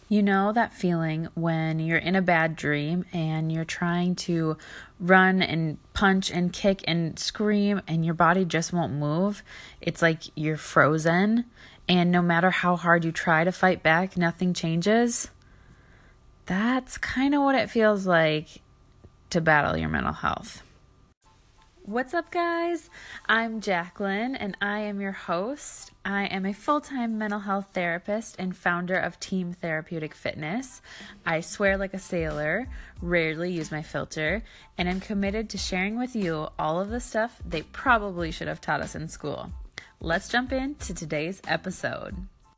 You know that feeling when you're in a bad dream and you're trying to run and punch and kick and scream and your body just won't move? It's like you're frozen, and no matter how hard you try to fight back, nothing changes. That's kind of what it feels like to battle your mental health. What's up, guys? I'm Jacqueline, and I am your host. I am a full-time mental health therapist and founder of Team Therapeutic Fitness. I swear like a sailor, rarely use my filter, and I'm committed to sharing with you all of the stuff they probably should have taught us in school. Let's jump into today's episode.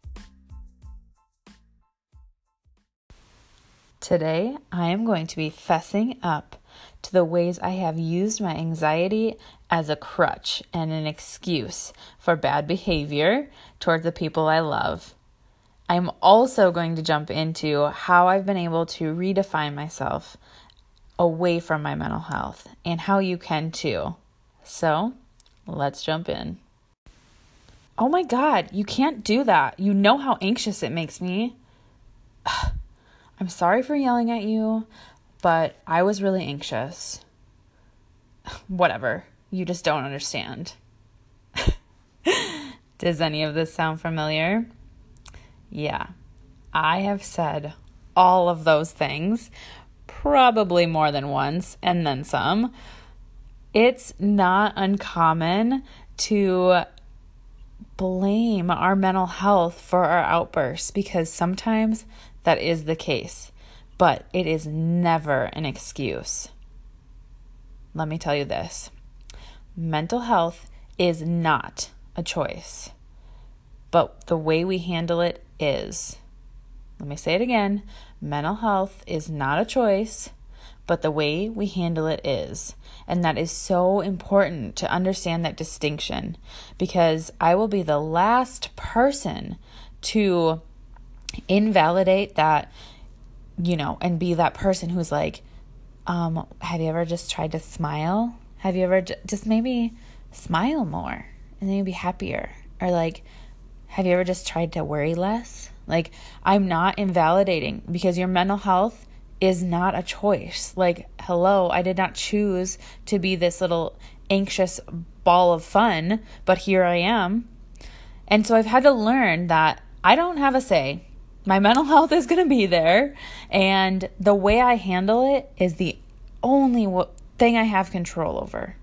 Today, I am going to be fessing up to the ways I have used my anxiety as a crutch and an excuse for bad behavior toward the people I love. I'm also going to jump into how I've been able to redefine myself away from my mental health and how you can too. So, let's jump in. Oh my God, you can't do that. You know how anxious it makes me. I'm sorry for yelling at you, but I was really anxious. Whatever. You just don't understand. Does any of this sound familiar? Yeah. I have said all of those things, probably more than once, and then some. It's not uncommon to blame our mental health for our outbursts because sometimes that is the case, but it is never an excuse. Let me tell you this. Mental health is not a choice, but the way we handle it is. Let me say it again. Mental health is not a choice, but the way we handle it is. And that is so important to understand that distinction, because I will be the last person to invalidate that, and be that person who's like, have you ever just tried to smile? Have you ever just maybe smile more and then you'll be happier? Or like, have you ever just tried to worry less? Like, I'm not invalidating, because your mental health is not a choice. Like, hello, I did not choose to be this little anxious ball of fun, but here I am. And so I've had to learn that I don't have a say. My mental health is going to be there, and the way I handle it is the only thing I have control over.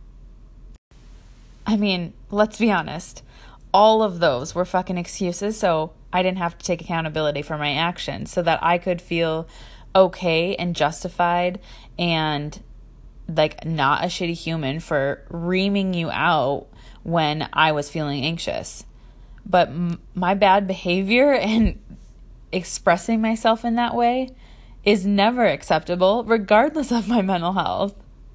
I mean, let's be honest. All of those were fucking excuses, so I didn't have to take accountability for my actions so that I could feel okay and justified and like not a shitty human for reaming you out when I was feeling anxious. But my bad behavior and expressing myself in that way is never acceptable, regardless of my mental health.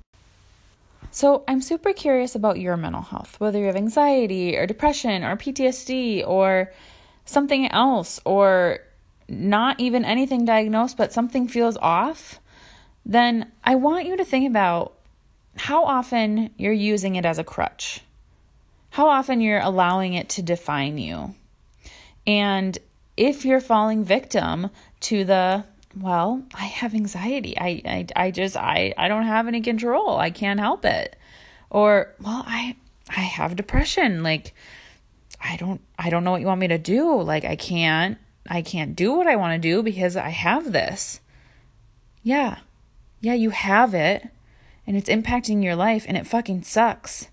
So I'm super curious about your mental health, whether you have anxiety or depression or PTSD or something else, or not even anything diagnosed, but something feels off. Then I want you to think about how often you're using it as a crutch, how often you're allowing it to define you. And if you're falling victim to the, well, I have anxiety. I don't have any control. I can't help it. Or, well, I have depression. Like, I don't know what you want me to do. Like, I can't do what I want to do because I have this. Yeah, you have it, and it's impacting your life, and it fucking sucks.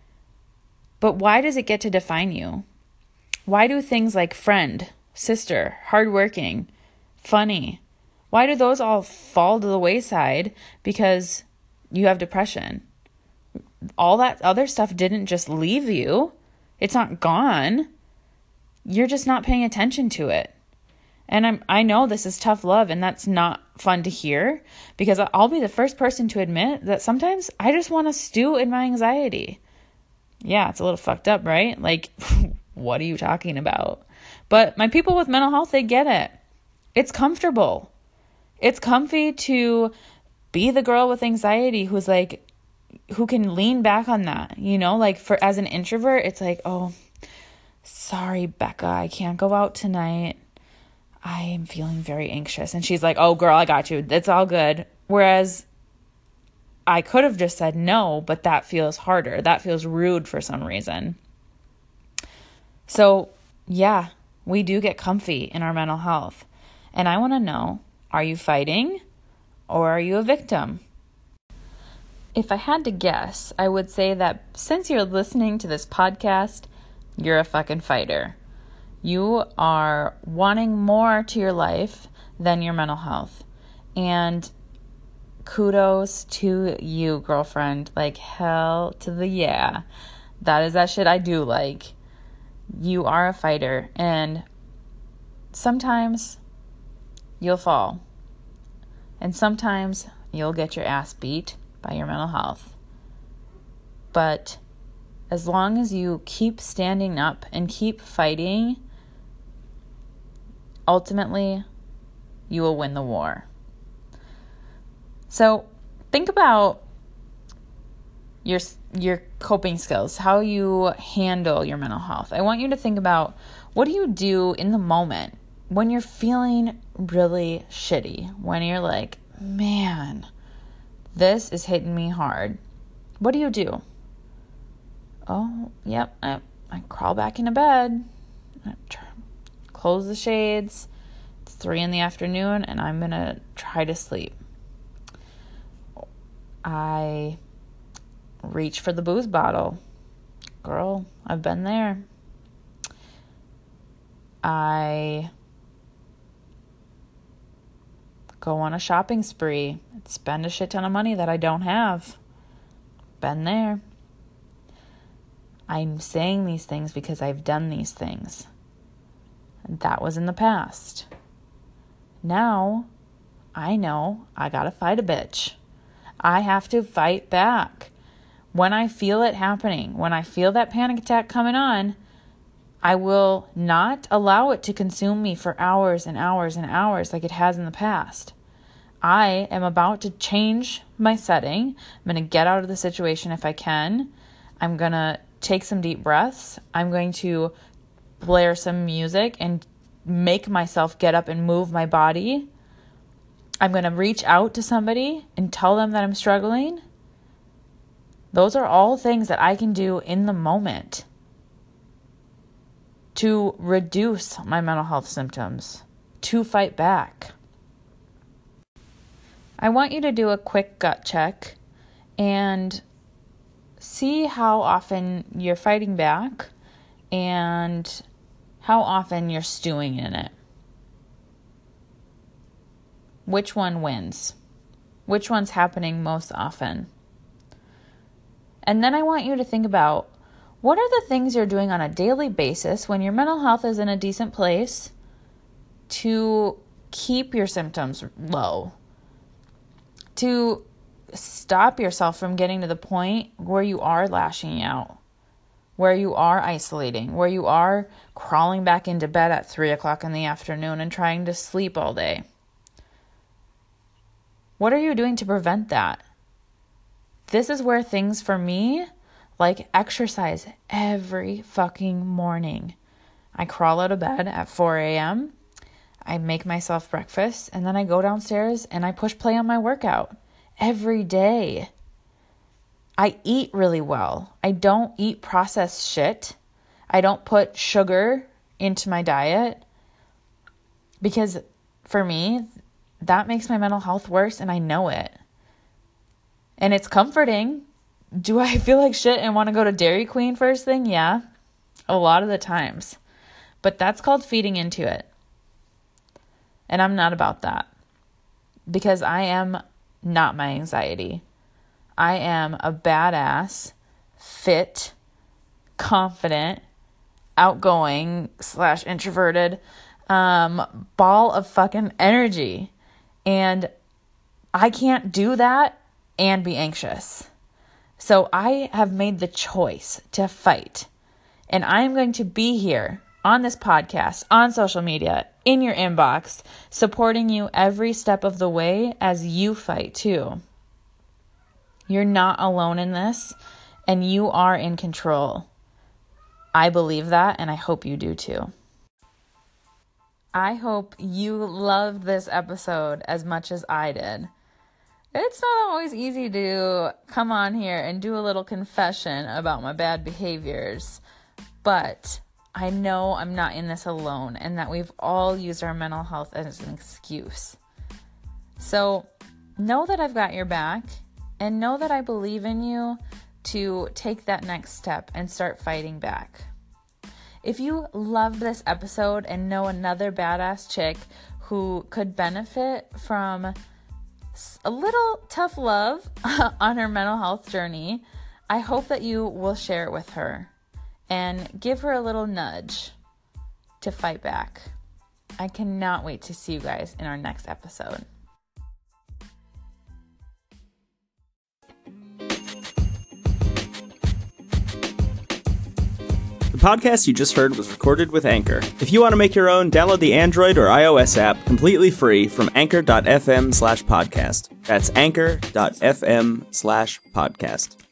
But why does it get to define you? Why do things like friend, sister, hardworking, funny, why do those all fall to the wayside because you have depression? All that other stuff didn't just leave you. It's not gone. You're just not paying attention to it. And I know this is tough love, and that's not fun to hear, because I'll be the first person to admit that sometimes I just want to stew in my anxiety. Yeah, it's a little fucked up, right? Like, what are you talking about? But my people with mental health, they get it. It's comfortable. It's comfy to be the girl with anxiety who's like, who can lean back on that, like as an introvert, it's like, oh, sorry, Becca, I can't go out tonight. I am feeling very anxious. And she's like, oh, girl, I got you. It's all good. Whereas I could have just said no, but that feels harder. That feels rude for some reason. So, yeah, we do get comfy in our mental health. And I want to know, are you fighting or are you a victim? If I had to guess, I would say that since you're listening to this podcast, you're a fucking fighter. You are wanting more to your life than your mental health. And kudos to you, girlfriend. Like, hell to the yeah. That is that shit I do like. You are a fighter. And sometimes you'll fall. And sometimes you'll get your ass beat by your mental health. But as long as you keep standing up and keep fighting, ultimately, you will win the war. So think about your coping skills, how you handle your mental health. I want you to think about, what do you do in the moment when you're feeling really shitty, when you're like, man, this is hitting me hard. What do you do? Oh, yep, I crawl back into bed, I close the shades. It's 3 p.m. and I'm going to try to sleep. I reach for the booze bottle. Girl, I've been there. I go on a shopping spree, spend a shit ton of money that I don't have. Been there. I'm saying these things because I've done these things. And that was in the past. Now, I know I gotta fight a bitch. I have to fight back. When I feel it happening, when I feel that panic attack coming on, I will not allow it to consume me for hours and hours and hours like it has in the past. I am about to change my setting. I'm going to get out of the situation if I can. I'm going to take some deep breaths. I'm going to blare some music and make myself get up and move my body. I'm going to reach out to somebody and tell them that I'm struggling. Those are all things that I can do in the moment to reduce my mental health symptoms, to fight back. I want you to do a quick gut check and see how often you're fighting back and how often you're stewing in it. Which one wins? Which one's happening most often? And then I want you to think about, what are the things you're doing on a daily basis when your mental health is in a decent place to keep your symptoms low? To stop yourself from getting to the point where you are lashing out, where you are isolating, where you are crawling back into bed at 3 o'clock in the afternoon and trying to sleep all day. What are you doing to prevent that? This is where things for me, like exercise every fucking morning. I crawl out of bed at 4 a.m., I make myself breakfast, and then I go downstairs and I push play on my workout every day. I eat really well. I don't eat processed shit. I don't put sugar into my diet because for me, that makes my mental health worse and I know it. And it's comforting. Do I feel like shit and want to go to Dairy Queen first thing? Yeah, a lot of the times. But that's called feeding into it. And I'm not about that because I am not my anxiety. I am a badass, fit, confident, outgoing / introverted ball of fucking energy. And I can't do that and be anxious. So I have made the choice to fight. And I am going to be here on this podcast, on social media, in your inbox, supporting you every step of the way as you fight too. You're not alone in this, and you are in control. I believe that, and I hope you do too. I hope you loved this episode as much as I did. It's not always easy to come on here and do a little confession about my bad behaviors, but I know I'm not in this alone and that we've all used our mental health as an excuse. So know that I've got your back and know that I believe in you to take that next step and start fighting back. If you loved this episode and know another badass chick who could benefit from a little tough love on her mental health journey, I hope that you will share it with her and give her a little nudge to fight back. I cannot wait to see you guys in our next episode. The podcast you just heard was recorded with Anchor. If you want to make your own, download the Android or iOS app completely free from anchor.fm/podcast. That's anchor.fm/podcast.